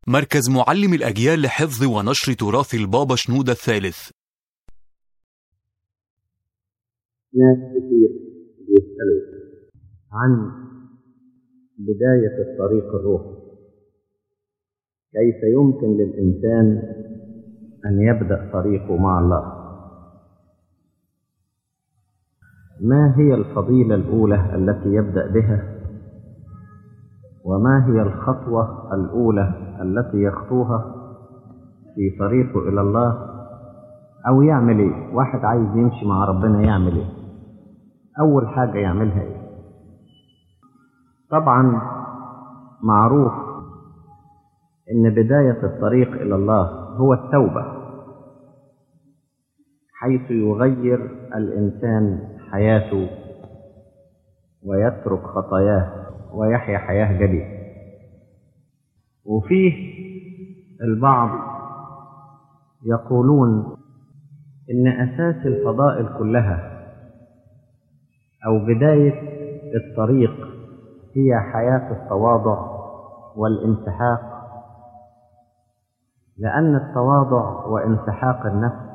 مركز معلم الأجيال لحفظ ونشر تراث البابا شنودة الثالث. ناس كتير بيسألوا عن بداية الطريق الروحي، كيف يمكن للإنسان أن يبدأ طريقه مع الله؟ ما هي الفضيلة الأولى التي يبدأ بها؟ وما هي الخطوة الأولى التي يخطوها في طريقه إلى الله؟ أو يعمل إيه؟ واحد عايز يمشي مع ربنا يعمل إيه؟ أول حاجة يعملها إيه؟ طبعا معروف إن بداية الطريق إلى الله هو التوبة، حيث يغير الإنسان حياته ويترك خطاياه ويحيا حياة جديدة. وفيه البعض يقولون إن أساس الفضائل كلها أو بداية الطريق هي حياة التواضع والانسحاق، لأن التواضع وانسحاق النفس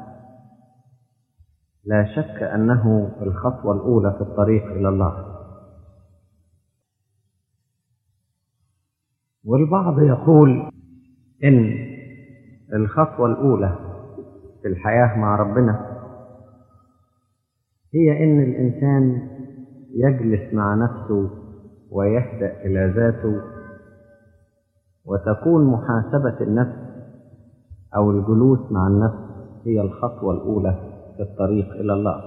لا شك أنه الخطوة الأولى في الطريق إلى الله. والبعض يقول إن الخطوة الأولى في الحياة مع ربنا هي إن الإنسان يجلس مع نفسه ويهدأ إلى ذاته، وتكون محاسبة النفس أو الجلوس مع النفس هي الخطوة الأولى في الطريق إلى الله.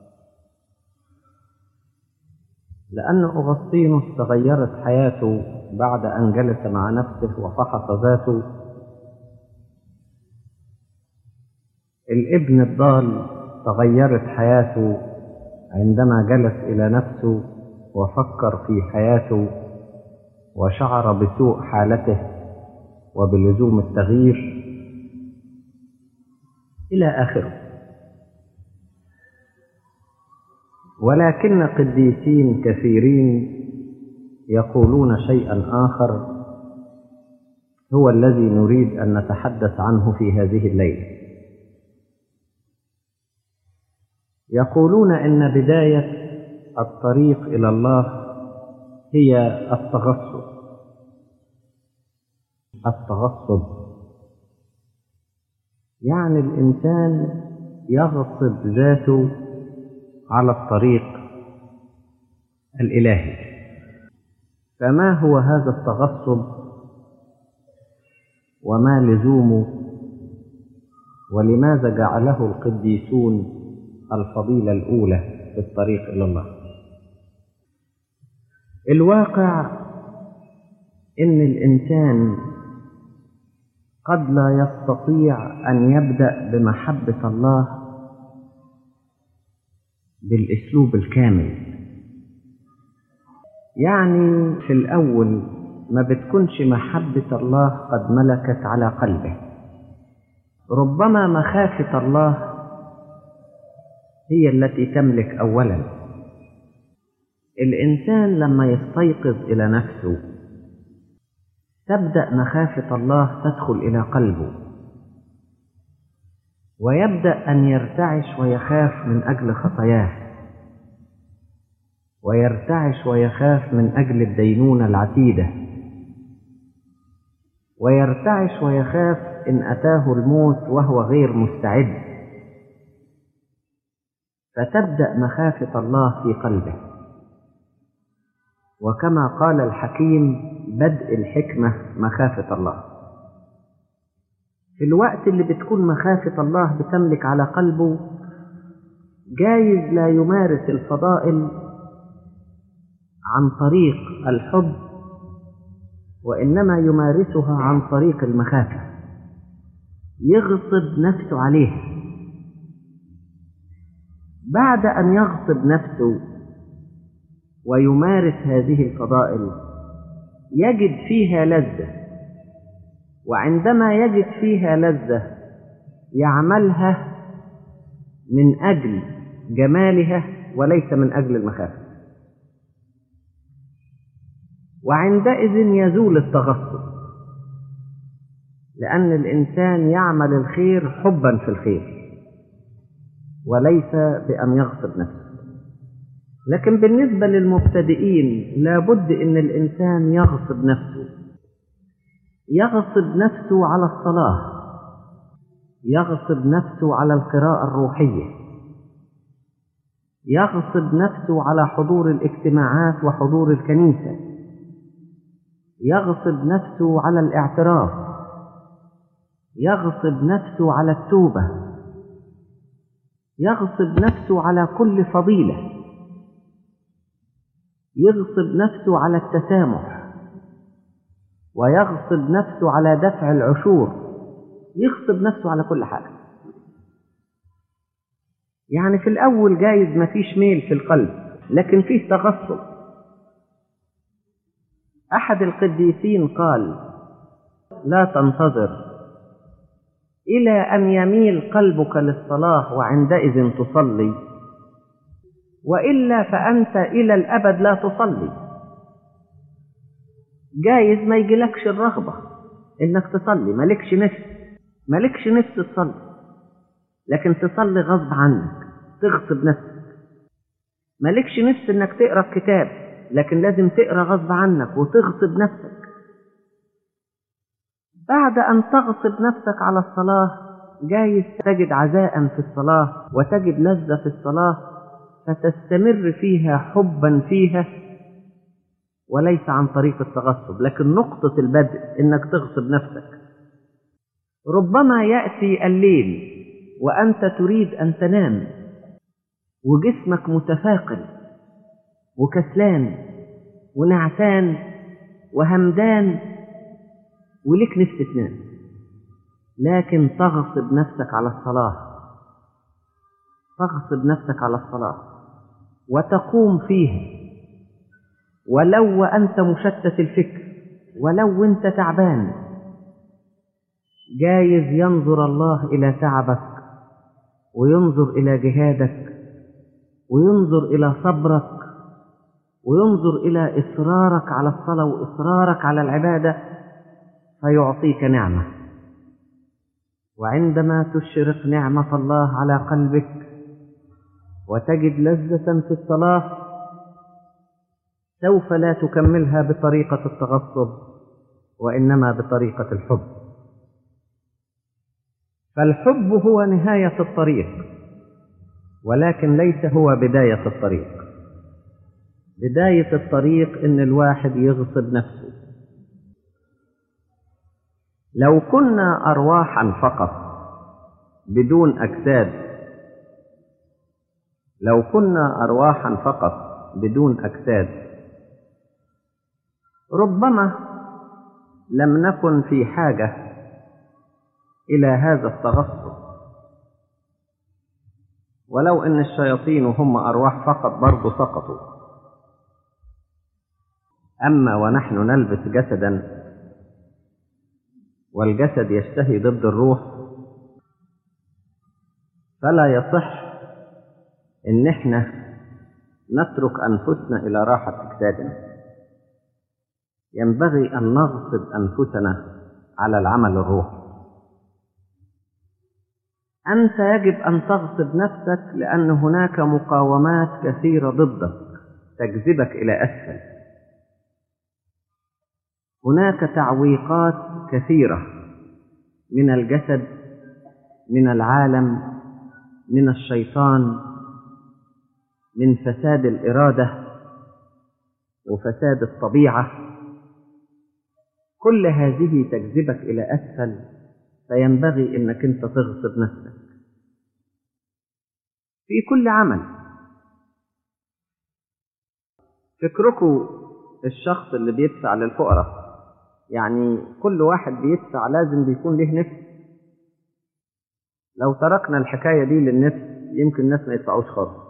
لأن أغسطينوس تغيرت حياته بعد أن جلس مع نفسه وفحص ذاته. الابن الضال تغيرت حياته عندما جلس إلى نفسه وفكر في حياته وشعر بسوء حالته وبلزوم التغيير إلى آخره. ولكن قديسين كثيرين يقولون شيئا آخر هو الذي نريد أن نتحدث عنه في هذه الليلة. يقولون إن بداية الطريق إلى الله هي التغصب، يعني الإنسان يغصب ذاته على الطريق الإلهي. فما هو هذا التغصب وما لزومه؟ ولماذا جعله القديسون الفضيلة الأولى في الطريق إلى الله؟ الواقع إن الإنسان قد لا يستطيع أن يبدأ بمحبة الله بالأسلوب الكامل. يعني في الأول ما بتكونش محبة الله قد ملكت على قلبه، ربما مخافة الله هي التي تملك أولا. الإنسان لما يستيقظ إلى نفسه تبدأ مخافة الله تدخل إلى قلبه، ويبدأ أن يرتعش ويخاف من أجل خطاياه، ويرتعش ويخاف من أجل الدينونة العتيدة، ويرتعش ويخاف إن أتاه الموت وهو غير مستعد. فتبدأ مخافة الله في قلبه. وكما قال الحكيم: بدء الحكمة مخافة الله. في الوقت اللي بتكون مخافة الله بتملك على قلبه، جايز لا يمارس الفضائل عن طريق الحب، وإنما يمارسها عن طريق المخافة، يغصب نفسه عليها. بعد أن يغصب نفسه ويمارس هذه الفضائل يجد فيها لذة، وعندما يجد فيها لذة يعملها من أجل جمالها وليس من أجل المخافة. وعندئذ يزول التغصب، لأن الإنسان يعمل الخير حبا في الخير وليس بأن يغصب نفسه. لكن بالنسبة للمبتدئين لابد أن الإنسان يغصب نفسه، يغصب نفسه على الصلاة، يغصب نفسه على القراءة الروحية، يغصب نفسه على حضور الاجتماعات وحضور الكنيسة، يغصب نفسه على الاعتراف، يغصب نفسه على التوبة، يغصب نفسه على كل فضيلة، يغصب نفسه على التسامح، ويغصب نفسه على دفع العشور، يغصب نفسه على كل حاجة. يعني في الأول جايز ما فيش ميل في القلب لكن فيه تغصب. أحد القديسين قال: لا تنتظر إلى أن يميل قلبك للصلاة وعندئذ تصلي، وإلا فأنت إلى الأبد لا تصلي. جايز ما يجيلكش الرغبة إنك تصلي، مالكش نفس تصلي، لكن تصلي غصب عنك، تغصب نفسك. مالكش نفس إنك تقرأ الكتاب، لكن لازم تقرأ غصب عنك وتغصب نفسك. بعد أن تغصب نفسك على الصلاة جايز تجد عزاء في الصلاة وتجد لذة في الصلاة، فتستمر فيها حبا فيها وليس عن طريق التغصب. لكن نقطة البدء إنك تغصب نفسك. ربما يأتي الليل وأنت تريد أن تنام وجسمك متثاقل وكسلان ونعسان وهمدان ولك نفس تنام، لكن تغصب نفسك على الصلاة، تغصب نفسك على الصلاة وتقوم فيها، ولو وأنت مشتت الفكر، ولو أنت تعبان. جايز ينظر الله إلى تعبك وينظر إلى جهادك وينظر إلى صبرك وينظر إلى إصرارك على الصلاة وإصرارك على العبادة، فيعطيك نعمة. وعندما تشرق نعمة الله على قلبك وتجد لذة في الصلاة، سوف لا تكملها بطريقة التغصب وإنما بطريقة الحب. فالحب هو نهاية الطريق ولكن ليس هو بداية الطريق. بداية الطريق إن الواحد يغصب نفسه. لو كنا أرواحا فقط بدون أجساد، لو كنا أرواحا فقط بدون أجساد، ربما لم نكن في حاجة إلى هذا التغصب، ولو أن الشياطين هم أرواح فقط برضو سقطوا. أما ونحن نلبس جسدا والجسد يشتهي ضد الروح، فلا يصح إن احنا نترك أنفسنا إلى راحة أجسادنا. ينبغي أن نغصب أنفسنا على العمل الروحي. أنت يجب أن تغصب نفسك، لأن هناك مقاومات كثيرة ضدك تجذبك إلى أسفل. هناك تعويقات كثيرة من الجسد، من العالم، من الشيطان، من فساد الإرادة وفساد الطبيعة. كل هذه تجذبك إلى أسفل، فينبغي أنك أنت تغصب نفسك في كل عمل. فكركم الشخص اللي بيدفع للفقراء، يعني كل واحد بيدفع لازم بيكون له نفس. لو تركنا الحكاية دي للنفس يمكن الناس ما يدفعوش خالص.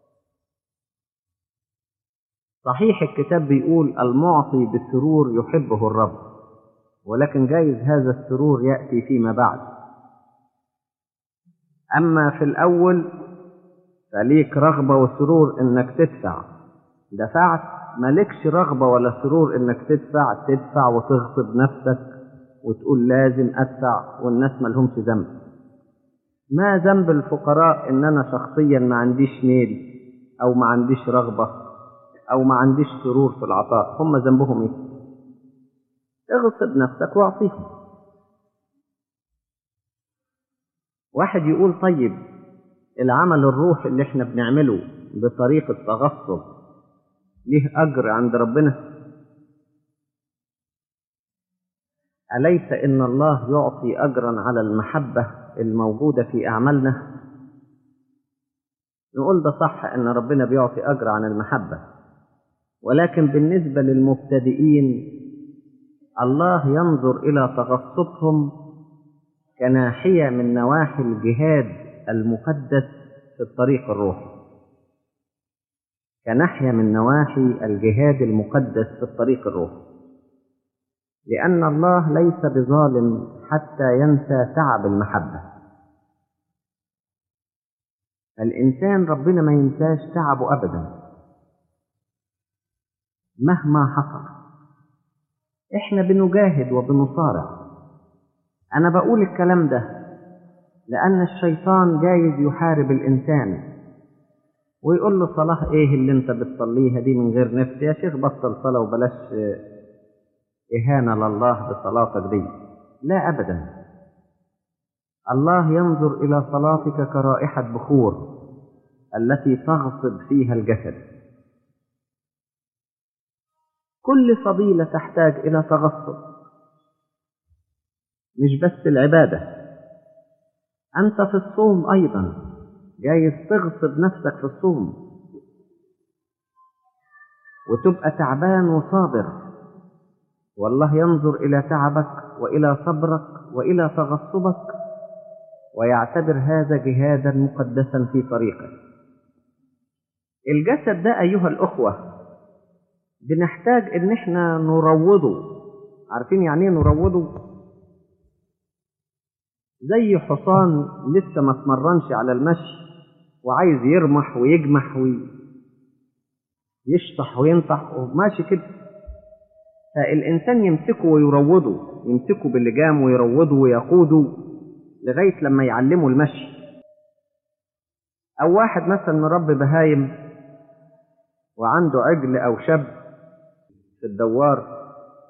صحيح الكتاب بيقول المعطي بالسرور يحبه الرب، ولكن جايز هذا السرور يأتي فيما بعد. أما في الأول فليك رغبة وسرور إنك تدفع. دفعت، مالكش رغبة ولا سرور إنك تدفع وتغصب نفسك وتقول لازم أدفع والناس ما لهمش ذنب. ما ذنب الفقراء إن أنا شخصيا ما عنديش ميل أو ما عنديش رغبة أو ما عنديش سرور في العطاء؟ هم ذنبهم إيه؟ اغصب نفسك واعطيهم. واحد يقول طيب العمل الروحي اللي احنا بنعمله بطريقة تغصب ليه أجر عند ربنا؟ أليس إن الله يعطي أجرا على المحبة الموجودة في أعمالنا؟ نقول ده صح إن ربنا بيعطي أجر عن المحبة، ولكن بالنسبة للمبتدئين الله ينظر إلى تغصبهم كناحية من نواحي الجهاد المقدس في الطريق الروحي، كناحية من نواحي الجهاد المقدس في الطريق الروحي، لأن الله ليس بظالم حتى ينسى تعب المحبة. الإنسان ربنا ما ينساش تعبه أبدا مهما حصل. إحنا بنجاهد وبنصارع. أنا بقول الكلام ده لأن الشيطان جايز يحارب الإنسان ويقول له صلاة إيه اللي أنت بتصليها دي من غير نفس؟ يا شيخ بطل صلاة وبلاش إهانة لله بصلاتك دي. لا أبدا، الله ينظر إلى صلاتك كرائحة بخور التي تغصب فيها الجسد. كل فضيلة تحتاج إلى تغصب، مش بس العبادة. أنت في الصوم أيضا جايز تغصب نفسك في الصوم وتبقى تعبان وصابر، والله ينظر إلى تعبك وإلى صبرك وإلى تغصبك ويعتبر هذا جهادا مقدسا في طريقه. الجسد ده أيها الأخوة بنحتاج إن احنا نروضه. عارفين يعني ايه نروضه؟ زي حصان لسه ما اتمرنش على المشي وعايز يرمح ويجمح ويشطح وينطح وماشي كده، فالإنسان يمسكه ويروضه، يمسكه باللجام ويروضه ويقوده لغاية لما يعلمه المشي. أو واحد مثلا مربي بهايم وعنده عجل أو شاب في الدوار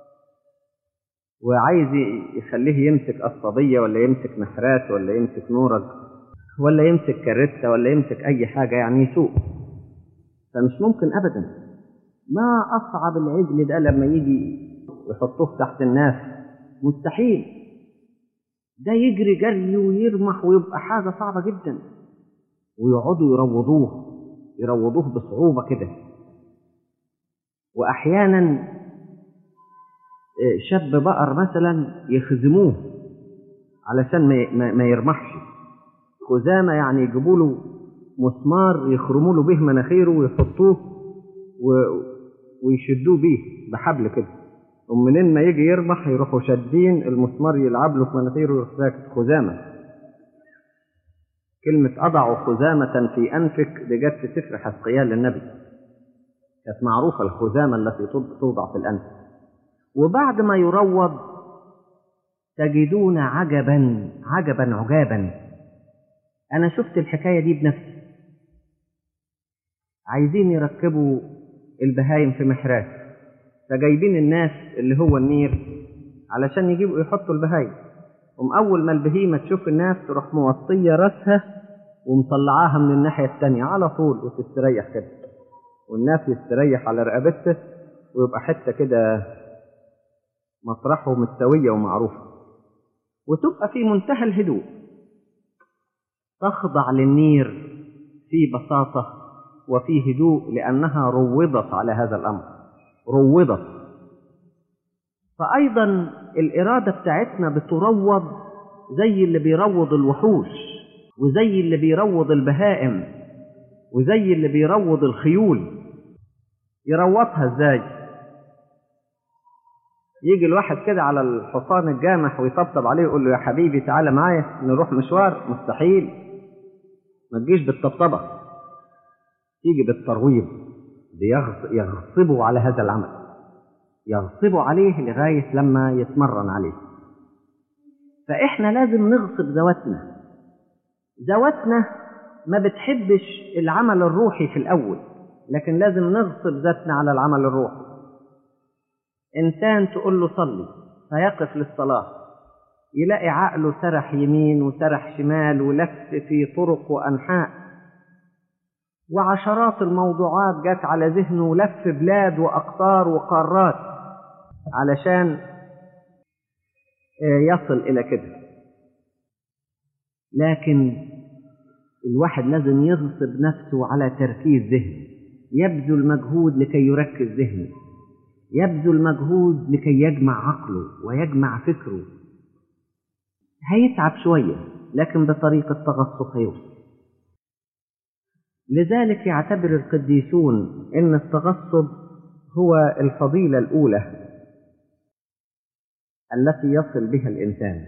وعايز يخليه يمسك قصبية ولا يمسك محرات ولا يمسك نورج ولا يمسك كاريتا ولا يمسك أي حاجة يعني يسوق، فمش ممكن أبدا. ما أصعب العجل ده لما يجي يحطوه تحت الناس، مستحيل. ده يجري جري ويرمح ويبقى حاجة صعبة جدا، ويقعدوا يروضوه بصعوبة كده. وأحيانا شاب بقر مثلا يخزموه علشان ما يرمحش. خزامة يعني يجيبوا له مسمار يخرموا له به مناخيره ويحطوه ويشدوه به بحبل كده، ومنين ما يجي يرمح يروحوا شادين المسمار يلعب له في مناخيره ويروح ساكت. خزامة، كلمة أضع خزامة في أنفك دي جت في سفر حزقيال للنبي، كانت معروفة الخزامة التي توضع في الأنف. وبعد ما يروض تجدون عجبا عجابا. أنا شفت الحكاية دي بنفسي. عايزين يركبوا البهايم في محرات، فجايبين الناس اللي هو النير علشان يجيبوا يحطوا البهايم. أول ما البهيمة تشوف الناس تروح موطية رأسها ومطلعاها من الناحية التانية على طول وتستريح كده، والناس يستريح على رقبته ويبقى حتة كده مطرحه مستوية ومعروفة، وتبقى في منتهى الهدوء، تخضع للنير في بساطة وفي هدوء لأنها روضت على هذا الأمر، روضت. فأيضا الإرادة بتاعتنا بتروض زي اللي بيروض الوحوش وزي اللي بيروض البهائم وزي اللي بيروض الخيول. يروضها ازاي؟ يجي الواحد كده على الحصان الجامح ويطبطب عليه ويقول له يا حبيبي تعالى معايا نروح مشوار. مستحيل، ما تجيش بالطبطبة، تيجي بالترويض. يغصبوا على هذا العمل، يغصبوا عليه لغاية لما يتمرن عليه. فإحنا لازم نغصب ذواتنا. ذواتنا ما بتحبش العمل الروحي في الأول، لكن لازم نغصب ذاتنا على العمل الروحي. إنسان تقول له صلي فيقف للصلاة، يلاقي عقله سرح يمين وسرح شمال ولف في طرق وأنحاء، وعشرات الموضوعات جت على ذهنه ولف بلاد وأقطار وقارات علشان يصل إلى كده. لكن الواحد لازم يغصب نفسه على تركيز ذهنه، يبذل مجهود لكي يركز ذهنه، يبذل مجهود لكي يجمع عقله ويجمع فكره. هيتعب شوية لكن بطريقة تغصب هيوصل. لذلك يعتبر القديسون إن التغصب هو الفضيلة الأولى التي يصل بها الإنسان،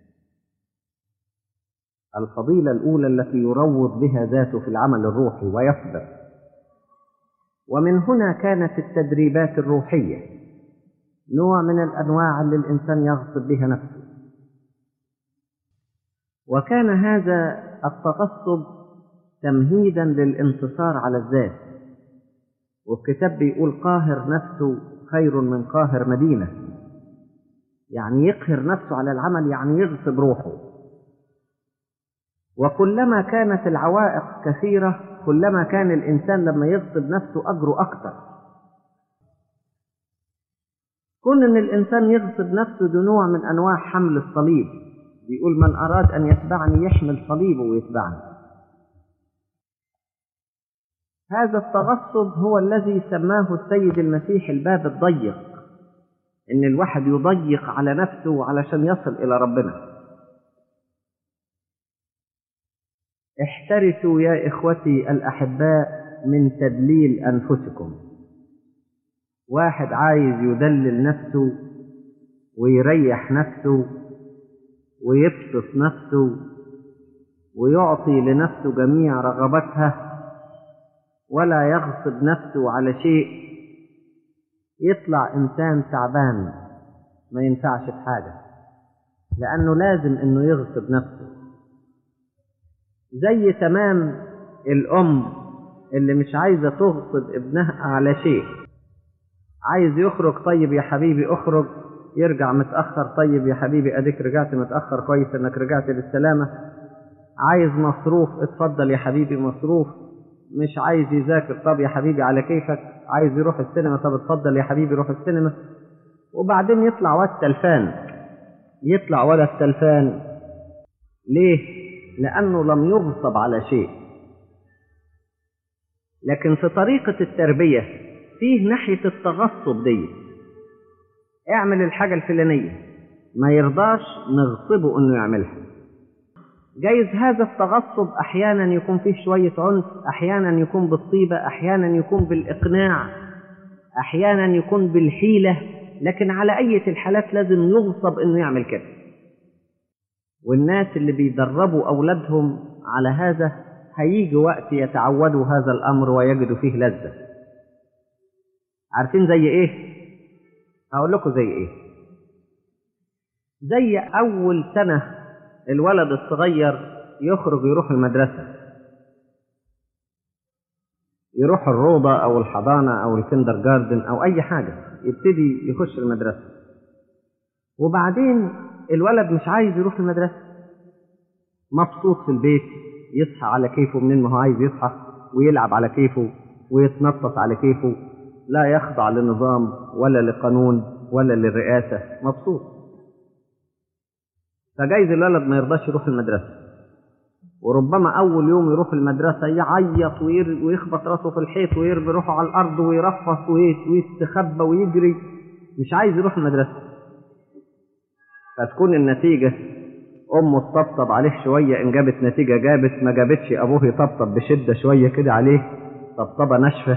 الفضيلة الأولى التي يروض بها ذاته في العمل الروحي ويصبر. ومن هنا كانت التدريبات الروحية نوع من الأنواع اللي الإنسان يغصب بها نفسه. وكان هذا التغصب تمهيدا للانتصار على الذات. والكتاب بيقول قاهر نفسه خير من قاهر مدينة، يعني يقهر نفسه على العمل، يعني يغصب روحه. وكلما كانت العوائق كثيرة كلما كان الإنسان لما يغصب نفسه أجره أكثر. كون أن الإنسان يغصب نفسه ده نوع من أنواع حمل الصليب. بيقول من أراد أن يتبعني يحمل صليبه ويتبعني. هذا التغصب هو الذي سماه السيد المسيح الباب الضيق، إن الواحد يضيق على نفسه علشان يصل إلى ربنا. احترسوا يا إخوتي الأحباء من تدليل أنفسكم. واحد عايز يدلل نفسه ويريح نفسه ويبسط نفسه ويعطي لنفسه جميع رغباتها ولا يغصب نفسه على شيء، يطلع إنسان تعبان ما ينفعش في حاجة، لأنه لازم إنه يغصب نفسه. زي تمام الأم اللي مش عايزة تغصب ابنها على شيء. عايز يخرج، طيب يا حبيبي اخرج. يرجع متأخر، طيب يا حبيبي اديك رجعت متأخر، كويس انك رجعت بالسلامة. عايز مصروف، اتفضل يا حبيبي مصروف. مش عايز يذاكر، طب يا حبيبي على كيفك. عايز يروح السينما، طب اتفضل يا حبيبي روح السينما. وبعدين يطلع ولا التلفان، يطلع ولا التلفان. ليه؟ لأنه لم يغصب على شيء. لكن في طريقة التربية فيه ناحية التغصب دي. اعمل الحاجة الفلانية، ما يرضاش نغصبه انه يعملها. جايز هذا التغصب احيانا يكون فيه شوية عنف، احيانا يكون بالطيبة، احيانا يكون بالاقناع، احيانا يكون بالحيلة، لكن على اي الحالات لازم يغصب انه يعمل كده. والناس اللي بيدربوا اولادهم على هذا هيجي وقت يتعودوا هذا الامر ويجدوا فيه لذة. عارفين زي ايه؟ هقول لكم زي ايه. زي اول سنة الولد الصغير يخرج يروح المدرسة، يروح الروضة او الحضانة او الكندر جاردن او اي حاجة، يبتدي يخش المدرسة. وبعدين الولد مش عايز يروح المدرسة، مبسوط في البيت، يصحى على كيفه منين ما هو عايز يصحى، ويلعب على كيفه ويتنطط على كيفه، لا يخضع لنظام ولا لقانون ولا للرئاسة، مبسوط. فجايز الولد ما يرضاش يروح المدرسة، وربما أول يوم يروح المدرسة يعيط ويخبط راسه في الحيط ويرمي روحه على الأرض ويرفص ويستخبى ويجري، مش عايز يروح المدرسة. فتكون النتيجة أمه تطبطب عليه شوية، إن جابت نتيجة جابت، ما جابتش أبوه يطبطب بشدة شوية كده عليه طبطبة ناشفة،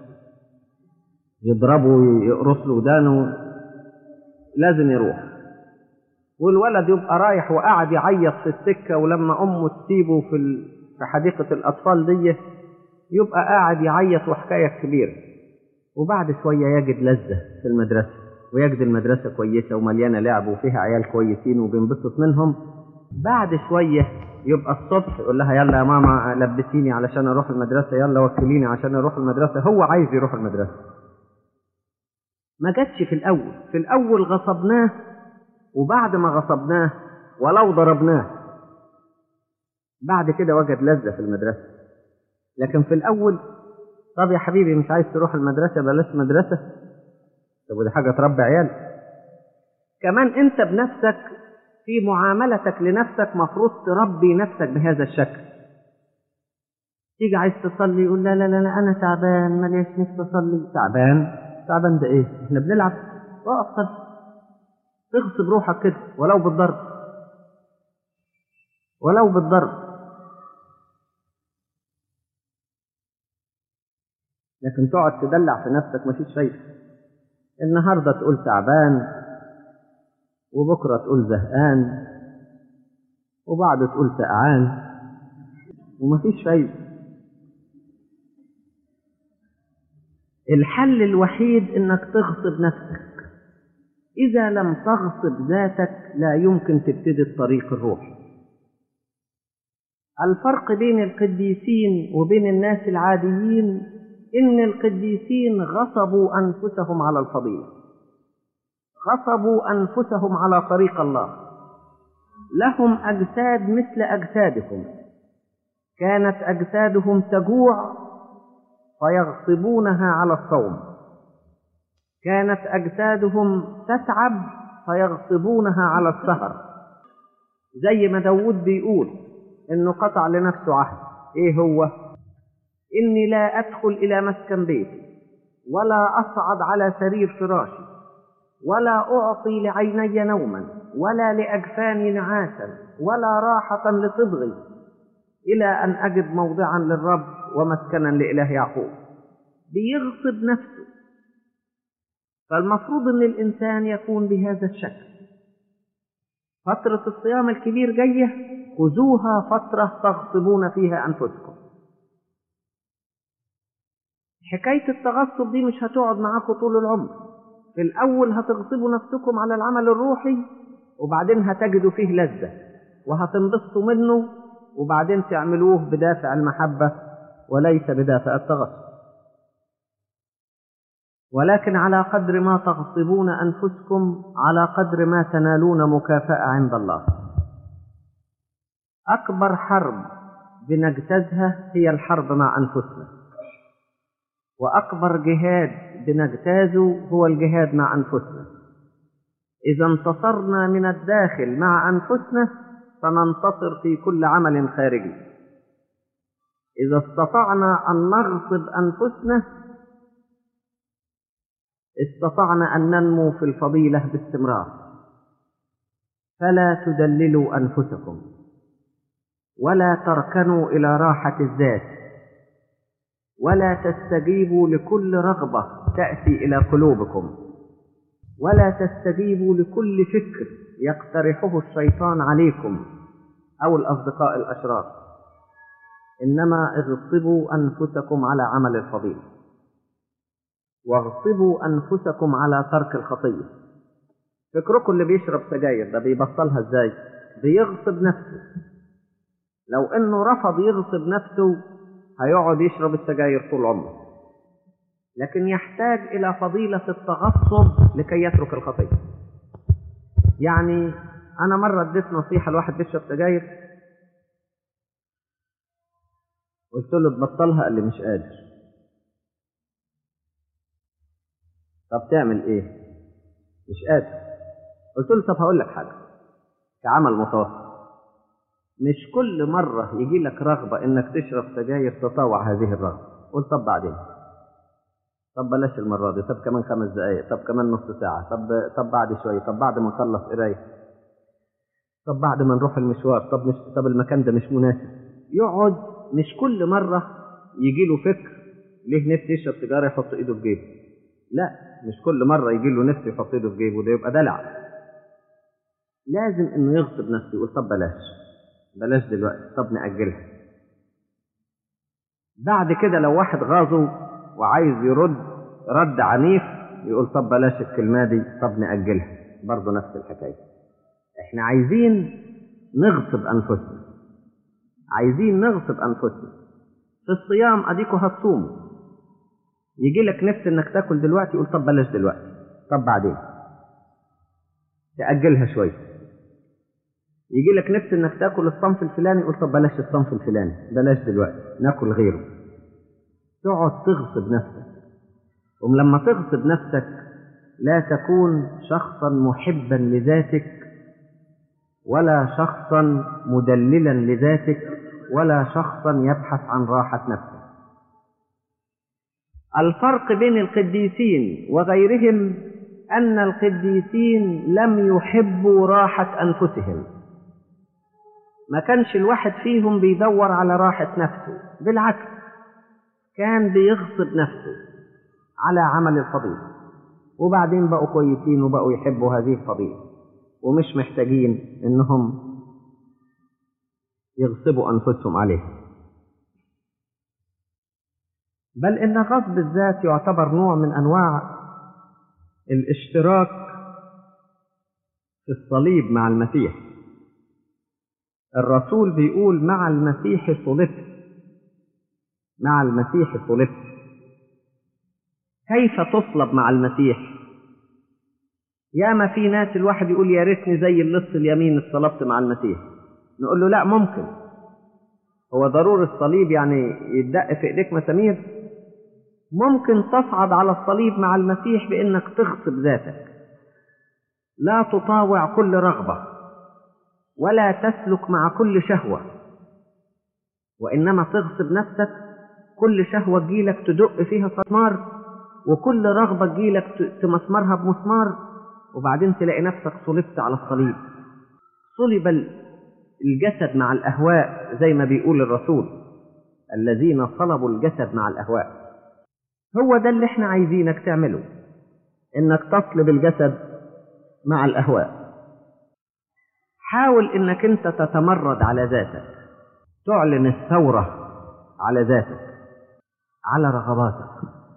يضربه ويقرص له ودانه، لازم يروح. والولد يبقى رايح وقاعد يعيط في السكة، ولما أمه تسيبه في حديقة الأطفال دي يبقى قاعد يعيط وحكاية كبيرة. وبعد شوية يجد لذة في المدرسة ويجد المدرسة كويسة ومليانة لعب وفيها عيال كويسين وبينبسط منهم، بعد شوية يبقى الصبح يقول لها يلا يا ماما لبسيني علشان اروح المدرسة، يلا وكليني عشان اروح المدرسة. هو عايز يروح المدرسة. ما جاتش في الأول. في الأول غصبناه، وبعد ما غصبناه ولو ضربناه بعد كده وجد لذة في المدرسة. لكن في الأول طب يا حبيبي مش عايز تروح المدرسة بلاش مدرسة. طب ودي حاجة تربي عيال. كمان انت بنفسك في معاملتك لنفسك مفروض تربي نفسك بهذا الشكل. تيجي عايز تصلي يقول لا لا لا, لا انا تعبان ماليش نفسي اصلي. تعبان ده ايه؟ احنا بنلعب. اقف صلي. تغصب روحك كده ولو بالضرب. لكن تقعد تدلع في نفسك مفيش فايدة. النهارده تقول تعبان، وبكره تقول زهقان، وبعد تقول سقعان، ومفيش فايدة. الحل الوحيد انك تغصب نفسك. اذا لم تغصب ذاتك لا يمكن تبتدي الطريق الروحي. الفرق بين القديسين وبين الناس العاديين إن القديسين غصبوا أنفسهم على الفضيلة، غصبوا أنفسهم على طريق الله. لهم أجساد مثل أجسادكم، كانت أجسادهم تجوع فيغصبونها على الصوم، كانت أجسادهم تتعب فيغصبونها على السهر. زي ما داود بيقول إنه قطع لنفسه عهد. إيه هو؟ إني لا أدخل إلى مسكن بيتي، ولا أصعد على سرير فراشي، ولا أعطي لعيني نوما، ولا لأجفاني نعاسا، ولا راحة لصدغي، إلى أن أجد موضعا للرب ومسكنا لإله يعقوب. بيغصب نفسه. فالمفروض أن الإنسان يكون بهذا الشكل. فترة الصيام الكبير جاية، خذوها فترة تغصبون فيها أنفسكم. حكاية التغصب دي مش هتقعد معاكم طول العمر. في الأول هتغصبوا نفسكم على العمل الروحي، وبعدين هتجدوا فيه لذة وهتنبسطوا منه، وبعدين تعملوه بدافع المحبة وليس بدافع التغصب. ولكن على قدر ما تغصبون أنفسكم على قدر ما تنالون مكافأة عند الله. أكبر حرب بنجتازها هي الحرب مع أنفسنا، وأكبر جهاد بنجتازه هو الجهاد مع أنفسنا. إذا انتصرنا من الداخل مع أنفسنا فننتصر في كل عمل خارجي. إذا استطعنا أن نغصب أنفسنا استطعنا أن ننمو في الفضيلة باستمرار. فلا تدللوا أنفسكم، ولا تركنوا إلى راحة الذات، ولا تستجيبوا لكل رغبة تأتي إلى قلوبكم، ولا تستجيبوا لكل فكر يقترحه الشيطان عليكم أو الأصدقاء الأشرار. إنما اغصبوا أنفسكم على عمل الفضيلة، واغصبوا أنفسكم على ترك الخطية. فكركم اللي بيشرب سجاير ده بيبطلها ازاي؟ بيغصب نفسه. لو انه رفض يغصب نفسه هيقعد يشرب السجاير طول عمره. لكن يحتاج إلى فضيلة التغصب لكي يترك الخطية. يعني أنا مرة اديت نصيحة لواحد بيشرب سجاير، قلت له تبطلها، قال لي مش قادر. طب تعمل ايه؟ مش قادر. قلت له طب هقول لك حاجة كعمل متوسط، مش كل مرة يجي لك رغبة انك تشرب سجاير تطاوع هذه الرغبة. قلت طب بعدين، طب بلاش المرة دي، طب كمان 5 دقايق، طب كمان نص ساعة، طب بعد شوية، طب بعد ما نخلص قراية، طب بعد ما نروح المشوار، طب المكان ده مش مناسب. يقعد مش كل مرة يجي له فكر ليه نفسي يشرب سيجارة يحط ايده في جيبه. لا، مش كل مرة يجي له نفسي يحط ايده في جيبه، ده يبقى دلع. لازم انه يغصب نفسه، يقول طب بلاش دلوقتي، طب نأجلها. بعد كده لو واحد غاظه وعايز يرد رد عنيف يقول طب بلاش الكلمة دي، طب نأجلها، برضه نفس الحكاية. احنا عايزين نغصب أنفسنا، عايزين نغصب أنفسنا. في الصيام أديكوا هتصوموا، يجي لك نفس إنك تاكل دلوقتي، يقول طب بلاش دلوقتي، طب بعدين تأجلها شوية. يجي لك نفس إنك تاكل الصنف الفلاني، يقول طب بلاش الصنف الفلاني، بلاش دلوقتي، ناكل غيره. تقعد تغصب نفسك. ولما تغصب نفسك لا تكون شخصا محبا لذاتك، ولا شخصا مدللا لذاتك، ولا شخصا يبحث عن راحة نفسه. الفرق بين القديسين وغيرهم أن القديسين لم يحبوا راحة أنفسهم. ما كانش الواحد فيهم بيدور على راحة نفسه، بالعكس كان بيغصب نفسه على عمل الفضيلة، وبعدين بقوا كويسين وبقوا يحبوا هذه الفضيلة، ومش محتاجين إنهم يغصبوا أنفسهم عليها. بل إن غصب الذات يعتبر نوع من أنواع الاشتراك في الصليب مع المسيح. الرسول بيقول مع المسيح صلبت، مع المسيح صلبت. كيف تصلب مع المسيح؟ ياما في ناس الواحد يقول يا ريتني زي اللص اليمين اتصلبت مع المسيح. نقول له لا، ممكن. هو ضروري الصليب يعني يدق في ايديك مسامير؟ ممكن تصعد على الصليب مع المسيح بانك تغصب ذاتك، لا تطاوع كل رغبة ولا تسلك مع كل شهوة، وإنما تغصب نفسك. كل شهوة تجيلك تدق فيها مسمار، وكل رغبة تجيلك تمسمرها بمسمار، وبعدين تلاقي نفسك صلبت على الصليب. صلب الجسد مع الأهواء زي ما بيقول الرسول، الذين صلبوا الجسد مع الأهواء. هو ده اللي احنا عايزينك تعمله، انك تصلب الجسد مع الأهواء. حاول انك انت تتمرد على ذاتك، تعلن الثورة على ذاتك، على رغباتك.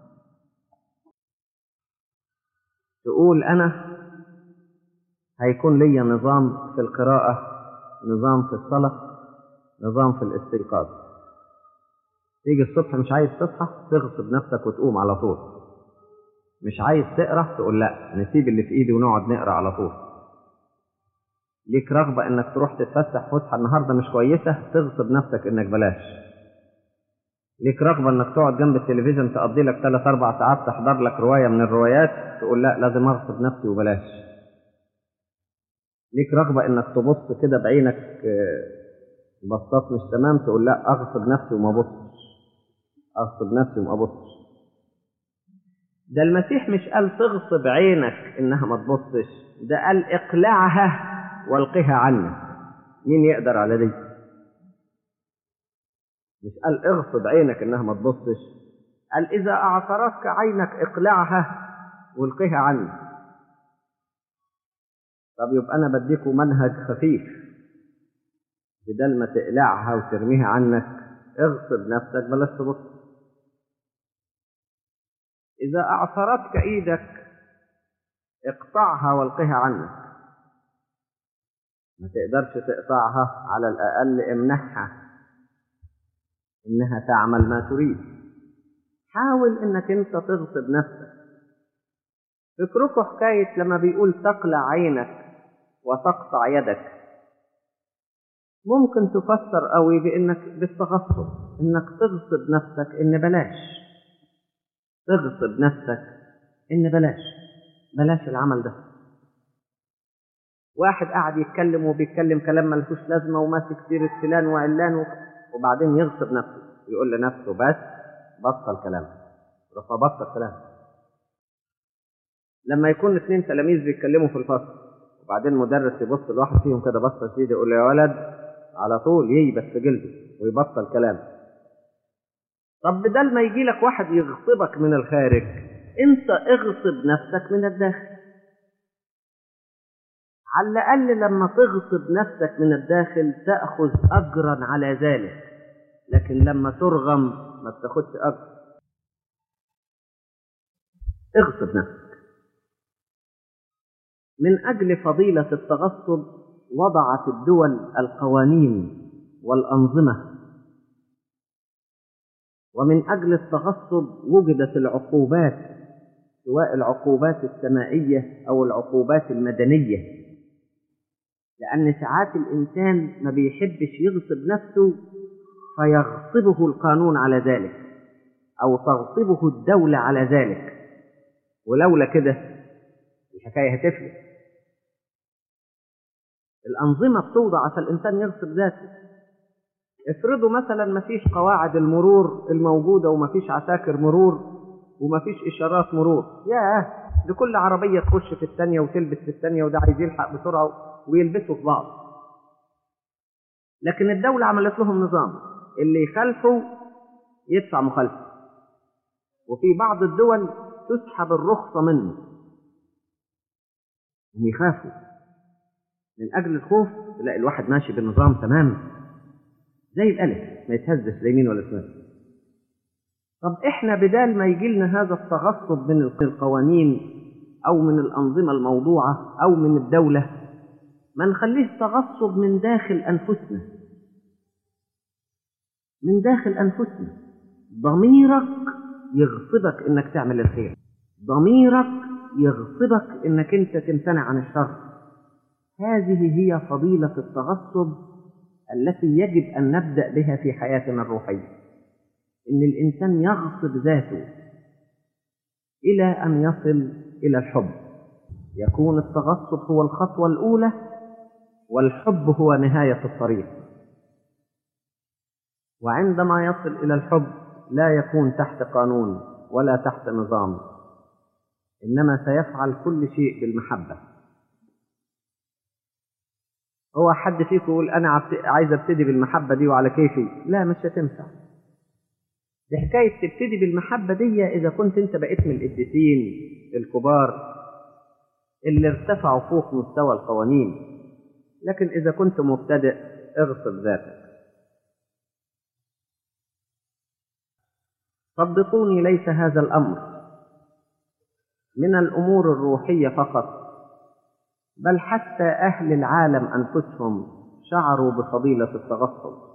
تقول أنا هيكون لي نظام في القراءة، نظام في الصلاة، نظام في الاستيقاظ. تيجي الصبح مش عايز تصحى، تغصب نفسك وتقوم على طول. مش عايز تقرأ، تقول لا نسيب اللي في ايدي ونقعد نقرأ على طول. ليك رغبة انك تروح تتفسح فسحة النهاردة مش كويسة، تغصب نفسك انك بلاش. ليك رغبة انك تقعد جنب التلفزيون تقضي لك 3-4 ساعات تحضر لك رواية من الروايات، تقول لا لازم اغصب نفسي وبلاش. ليك رغبة انك تبص كده بعينك بصات مش تمام، تقول لا اغصب نفسي وما بصش، اغصب نفسي وما بصش. ده المسيح مش قال تغصب عينك انها ما تبصش، ده قال اقلعها والقها عنك. مين يقدر على دي؟ مش قال اغصب عينك انها ما تبصش، قال اذا اعثرتك عينك اقلعها والقها عنك. طب يبقى انا بديكوا منهج خفيف، بدل ما تقلعها وترميها عنك اغصب نفسك بلاش تبص. اذا اعثرتك ايدك اقطعها والقها عنك. ما تقدرش تقطعها، على الاقل امنحها انها تعمل ما تريد. حاول انك انت تغصب نفسك. فكركوا حكاية لما بيقول تقلع عينك وتقطع يدك، ممكن تفسر قوي بانك بالتغصب، انك تغصب نفسك ان بلاش، تغصب نفسك ان بلاش العمل ده. واحد قاعد يتكلم وبيتكلم كلام ملهوش لازمة وماسك سيرة فلان وعلان وبعدين يغصب نفسه، يقول لنفسه بس بطل كلام، رفع بطل كلام. لما يكون 2 تلاميذ بيتكلموا في الفصل وبعدين مدرس يبص لواحد فيهم كده بصة شديدة، يقول له يا ولد، على طول ييبس في جلده ويبطل كلام. طب بدل ما يجي لك واحد يغصبك من الخارج، انت اغصب نفسك من الداخل. على الأقل لما تغصب نفسك من الداخل تأخذ أجرا على ذلك، لكن لما ترغم ما بتاخدش أجر. اغصب نفسك. من أجل فضيلة التغصب وضعت الدول القوانين والأنظمة، ومن أجل التغصب وجدت العقوبات، سواء العقوبات السمائية أو العقوبات المدنية، لأن ساعات الإنسان ما بيحبش يغصب نفسه فيغصبه القانون على ذلك أو تغصبه الدولة على ذلك، ولولا كده الحكاية هتفلت. الأنظمة بتوضع عشان الإنسان يغصب ذاته. افرضوا مثلا ما فيش قواعد المرور الموجودة وما فيش عساكر مرور وما فيش إشارات مرور، دي كل عربية تخش في الثانية وتلبس في الثانية، وده عايز يلحق بسرعة ويلبسوا في بعض. لكن الدولة عملت لهم نظام، اللي يخالفوا يدفع مخالفة، وفي بعض الدول تسحب الرخصة منه، هم يخافوا. من أجل الخوف تلاقي الواحد ماشي بالنظام تمام زي الألف، ما يتهزش لا يمين ولا شمال. طب إحنا بدال ما يجي لنا هذا التغصب من القوانين أو من الأنظمة الموضوعة أو من الدولة، ما نخليه تغصب من داخل أنفسنا، من داخل أنفسنا. ضميرك يغصبك إنك تعمل الخير، ضميرك يغصبك إنك أنت تمتنع عن الشر. هذه هي فضيلة التغصب التي يجب أن نبدأ بها في حياتنا الروحية، إن الإنسان يغصب ذاته إلى أن يصل إلى الحب. يكون التغصب هو الخطوة الأولى، والحب هو نهاية الطريق. وعندما يصل إلى الحب لا يكون تحت قانون ولا تحت نظام، إنما سيفعل كل شيء بالمحبة. هو حد فيكم يقول أنا عايز أبتدي بالمحبة دي وعلى كيفي؟ لا، مش هتنفع. دي حكاية تبتدي بالمحبة دي إذا كنت أنت بقيت من القديسين الكبار اللي ارتفعوا فوق مستوى القوانين، لكن إذا كنت مبتدئ اغصب ذاتك. صدقوني، ليس هذا الأمر من الأمور الروحية فقط، بل حتى أهل العالم أنفسهم شعروا بفضيلة التغصب.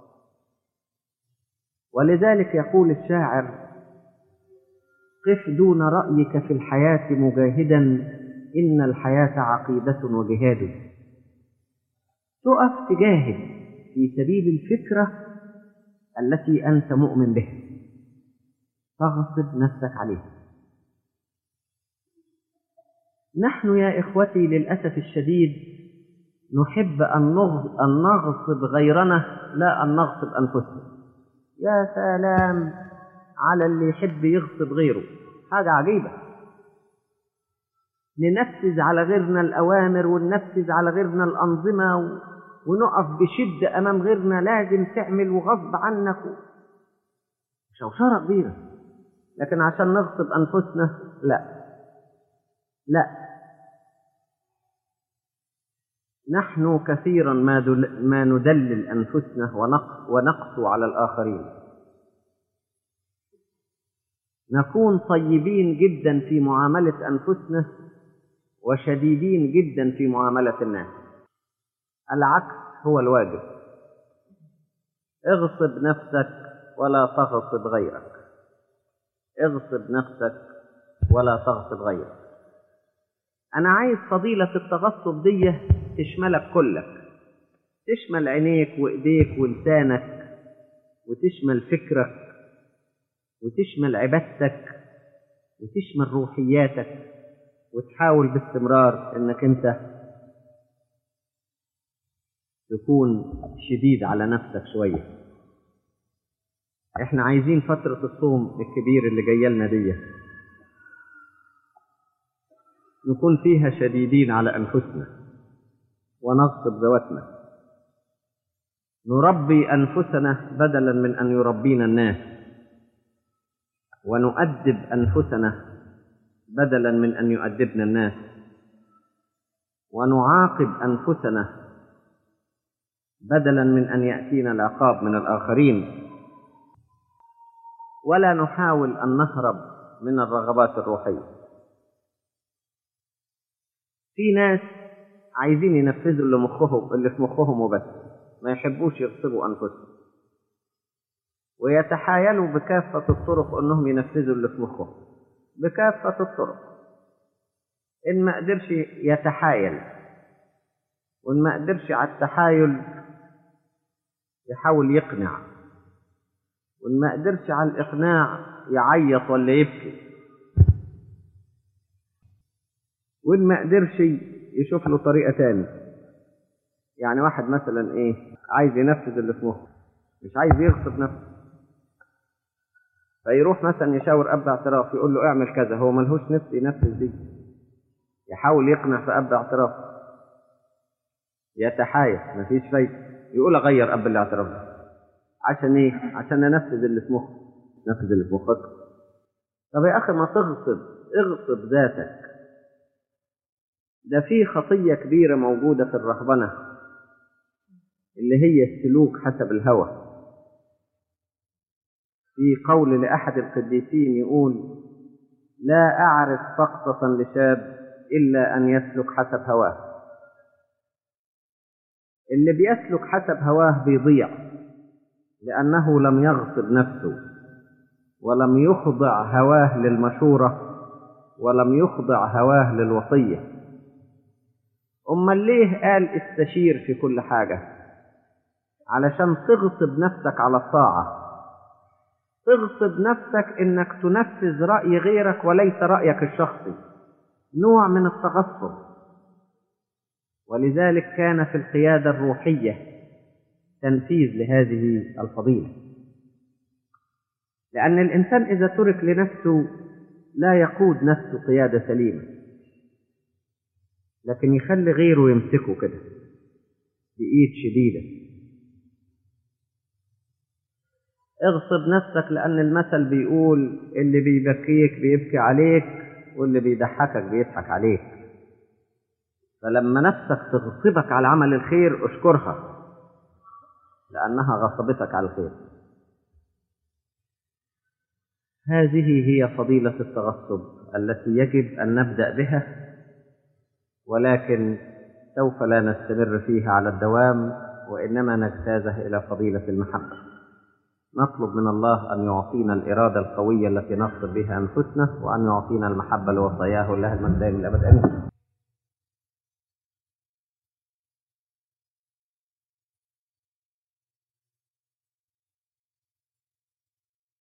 ولذلك يقول الشاعر: قف دون رأيك في الحياة مجاهدا، إن الحياة عقيدة وجهاد. تقف تجاهد في سبيل الفكرة التي أنت مؤمن بها، تغصب نفسك عليها. نحن يا إخوتي للأسف الشديد نحب أن نغصب غيرنا، لا أن نغصب أنفسنا. يا سلام على اللي يحب يغصب غيره، حاجة عجيبة. ننفذ على غيرنا الأوامر وننفذ على غيرنا الأنظمة ونقف بشدة أمام غيرنا، لازم تعمل وغصب عنك، شوشرة كبيرة. لكن عشان نغصب أنفسنا لا. نحن كثيرا ما ندلل أنفسنا ونقسو على الآخرين. نكون طيبين جدا في معاملة أنفسنا وشديدين جدا في معاملة الناس. العكس هو الواجب. اغصب نفسك ولا تغصب غيرك، اغصب نفسك ولا تغصب غيرك. أنا عايز فضيلة التغصب دي تشملك كلك، تشمل عينيك وإيديك ولسانك، وتشمل فكرك، وتشمل عبادتك، وتشمل روحياتك، وتحاول باستمرار إنك أنت تكون شديد على نفسك شوية. إحنا عايزين فترة الصوم الكبير اللي جاية لنا دي نكون فيها شديدين على أنفسنا ونغصب ذواتنا، نربي أنفسنا بدلا من أن يربينا الناس، ونؤدب أنفسنا بدلا من أن يؤدبنا الناس، ونعاقب أنفسنا بدلا من أن يأتينا العقاب من الآخرين، ولا نحاول أن نهرب من الرغبات الروحية. في ناس عايزين ينفذوا اللي في مخهم وبس، ما يحبوش يغصبوا أنفسهم، ويتحايلوا بكافة الطرق أنهم ينفذوا اللي في مخهم بكافة الطرق. إن ما قدرش يتحايل، وإن ما قدرش على التحايل يحاول يقنع، وإن ما قدرش على الإقناع يعيط ولا يبكي، وإن ما قدرش يشوف له طريقة تاني. يعني واحد مثلا عايز ينفذ اللي في مخه، مش عايز يغصب نفسه، فيروح مثلا يشاور أب اعتراف يقول له اعمل كذا، هو ملهوش نفس ينفذ دي، يحاول يقنع في أب اعتراف، يتحايل مفيش فايدة، يقول أغير أب الاعتراف ده. عشان إيه؟ عشان أنفذ اللي في مخه، نفذ اللي في مخك. طب يا أخي ما اغصب ذاتك. ده في خطية كبيرة موجودة في الرهبنة اللي هي السلوك حسب الهوى. في قول لأحد القديسين يقول: لا أعرف سقطة لشاب إلا أن يسلك حسب هواه. اللي بيسلك حسب هواه بيضيع، لأنه لم يغصب نفسه، ولم يخضع هواه للمشورة، ولم يخضع هواه للوصية. أمال ليه قال استشير في كل حاجة؟ علشان تغصب نفسك على الطاعة، تغصب نفسك إنك تنفذ رأي غيرك وليس رأيك الشخصي، نوع من التغصب. ولذلك كان في القيادة الروحية تنفيذ لهذه الفضيلة، لأن الإنسان إذا ترك لنفسه لا يقود نفسه قيادة سليمة، لكن يخلي غيره يمسكه كده بإيد شديدة. اغصب نفسك، لأن المثل بيقول: اللي بيبكيك بيبكي عليك، واللي بيضحكك بيضحك عليك. فلما نفسك تغصبك على عمل الخير اشكرها، لأنها غصبتك على الخير. هذه هي فضيلة التغصب التي يجب أن نبدأ بها، ولكن سوف لا نستمر فيها على الدوام، وإنما نجتازه إلى فضيلة المحبة. نطلب من الله أن يعطينا الإرادة القوية التي نصر بها أنفسنا، وأن يعطينا المحبة لوصاياه، لها المجد الأبد. آمين.